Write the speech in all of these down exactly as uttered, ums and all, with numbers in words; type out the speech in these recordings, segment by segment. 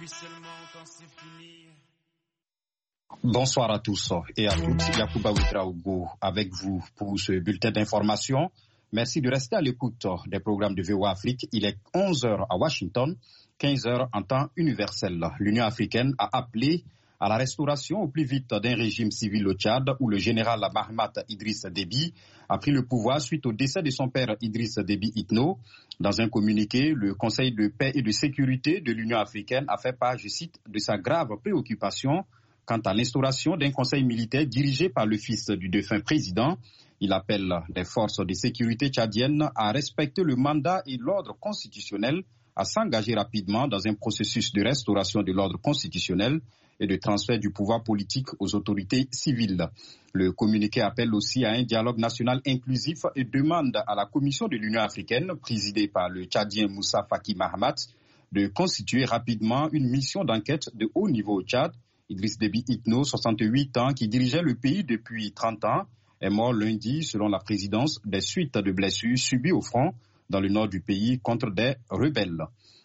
Bonsoir à tous et à toutes. Yacouba Ouedraogo avec vous pour ce bulletin d'information. Merci de rester à l'écoute des programmes de V O A Afrique. Il est onze heures à Washington, quinze heures en temps universel. L'Union africaine a appelé à la restauration au plus vite d'un régime civil au Tchad où le général Mahamat Idriss Déby a pris le pouvoir suite au décès de son père Idriss Déby Itno. Dans un communiqué, le Conseil de paix et de sécurité de l'Union africaine a fait part, je cite, de sa grave préoccupation quant à l'instauration d'un conseil militaire dirigé par le fils du défunt président. Il appelle les forces de sécurité tchadiennes à respecter le mandat et l'ordre constitutionnel, à s'engager rapidement dans un processus de restauration de l'ordre constitutionnel et de transfert du pouvoir politique aux autorités civiles. Le communiqué appelle aussi à un dialogue national inclusif et demande à la Commission de l'Union africaine, présidée par le Tchadien Moussa Faki Mahamat, de constituer rapidement une mission d'enquête de haut niveau au Tchad. Idriss Déby Itno, soixante-huit ans, qui dirigeait le pays depuis trente ans, est mort lundi, selon la présidence, des suites de blessures subies au front dans le nord du pays contre des rebelles.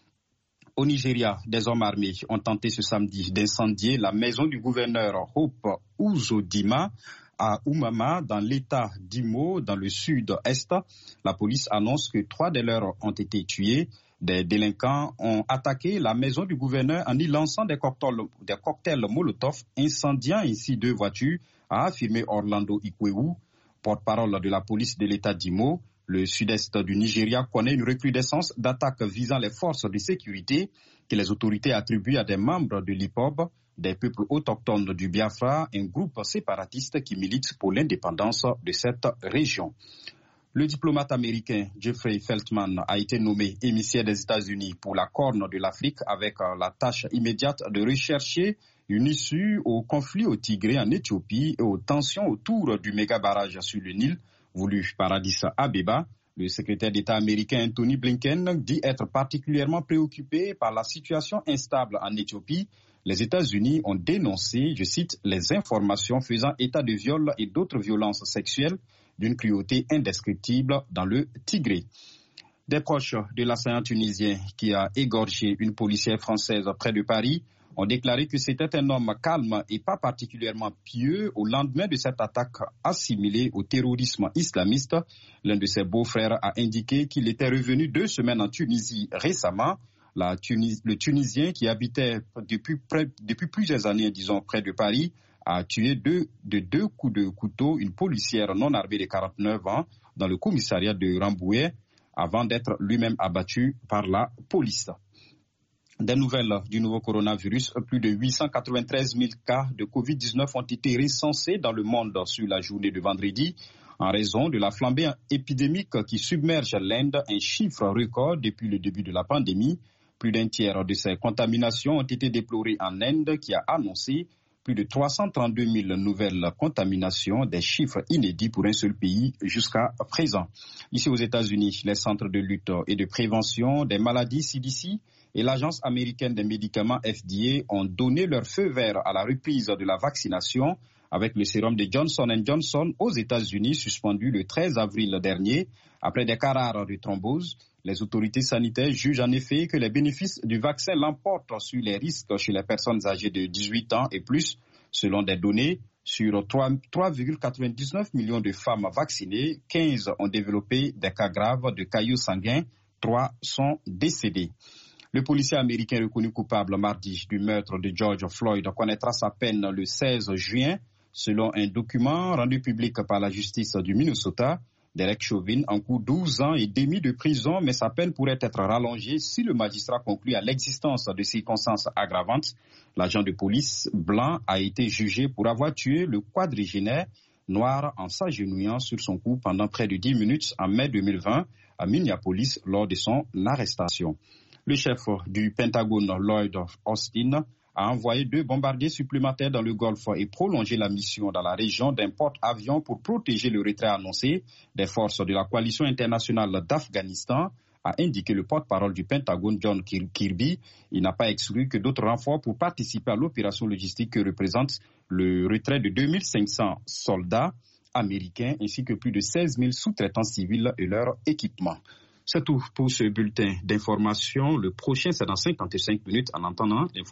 Au Nigeria, des hommes armés ont tenté ce samedi d'incendier la maison du gouverneur Hope Uzodinma à Umama, dans l'état d'Imo, dans le sud-est. La police annonce que trois de leurs ont été tués. Des délinquants ont attaqué la maison du gouverneur en y lançant des cocktails, des cocktails Molotov, incendiant ainsi deux voitures, a affirmé Orlando Ikwewu, porte-parole de la police de l'état d'Imo. Le sud-est du Nigeria connaît une recrudescence d'attaques visant les forces de sécurité que les autorités attribuent à des membres de l'I P O B, des peuples autochtones du Biafra, un groupe séparatiste qui milite pour l'indépendance de cette région. Le diplomate américain Jeffrey Feltman a été nommé émissaire des États-Unis pour la Corne de l'Afrique avec la tâche immédiate de rechercher une issue au conflit au Tigré en Éthiopie et aux tensions autour du méga barrage sur le Nil voulu par Addis Abeba. Le secrétaire d'État américain Anthony Blinken dit être particulièrement préoccupé par la situation instable en Éthiopie. Les États-Unis ont dénoncé, je cite, les informations faisant état de viol et d'autres violences sexuelles d'une cruauté indescriptible dans le Tigré. Des proches de l'assaillant tunisien qui a égorgé une policière française près de Paris ont déclaré que c'était un homme calme et pas particulièrement pieux au lendemain de cette attaque assimilée au terrorisme islamiste. L'un de ses beaux-frères a indiqué qu'il était revenu deux semaines en Tunisie récemment. La Tunis, le Tunisien qui habitait depuis, près, depuis plusieurs années, disons, près de Paris, a tué deux, de deux coups de couteau une policière non armée de quarante-neuf ans dans le commissariat de Rambouillet avant d'être lui-même abattu par la police. Des nouvelles du nouveau coronavirus, plus de huit cent quatre-vingt-treize mille cas de covid dix-neuf ont été recensés dans le monde sur la journée de vendredi en raison de la flambée épidémique qui submerge l'Inde, un chiffre record depuis le début de la pandémie. Plus d'un tiers de ces contaminations ont été déplorées en Inde qui a annoncé plus de trois cent trente-deux mille nouvelles contaminations, des chiffres inédits pour un seul pays jusqu'à présent. Ici aux États-Unis, les centres de lutte et de prévention des maladies C D C et l'Agence américaine des médicaments F D A ont donné leur feu vert à la reprise de la vaccination avec le sérum de Johnson and Johnson aux États-Unis suspendu le treize avril dernier après des cas rares de thrombose. Les autorités sanitaires jugent en effet que les bénéfices du vaccin l'emportent sur les risques chez les personnes âgées de dix-huit ans et plus. Selon des données, sur trois virgule quatre-vingt-dix-neuf millions de femmes vaccinées, quinze ont développé des cas graves de caillots sanguins, trois sont décédés. Le policier américain reconnu coupable mardi du meurtre de George Floyd connaîtra sa peine le seize juin, selon un document rendu public par la justice du Minnesota. Derek Chauvin encourt douze ans et demi de prison, mais sa peine pourrait être rallongée si le magistrat conclut à l'existence de circonstances aggravantes. L'agent de police blanc a été jugé pour avoir tué le quadragénaire noir en s'agenouillant sur son cou pendant près de dix minutes en mai deux mille vingt à Minneapolis lors de son arrestation. Le chef du Pentagone, Lloyd Austin, a envoyé deux bombardiers supplémentaires dans le Golfe et prolongé la mission dans la région d'un porte-avions pour protéger le retrait annoncé des forces de la coalition internationale d'Afghanistan, a indiqué le porte-parole du Pentagone, John Kirby. Il n'a pas exclu que d'autres renforts pour participer à l'opération logistique que représente le retrait de deux mille cinq cents soldats américains ainsi que plus de seize mille sous-traitants civils et leur équipement. C'est tout pour ce bulletin d'information. Le prochain, c'est dans cinquante-cinq minutes en entendant l'info.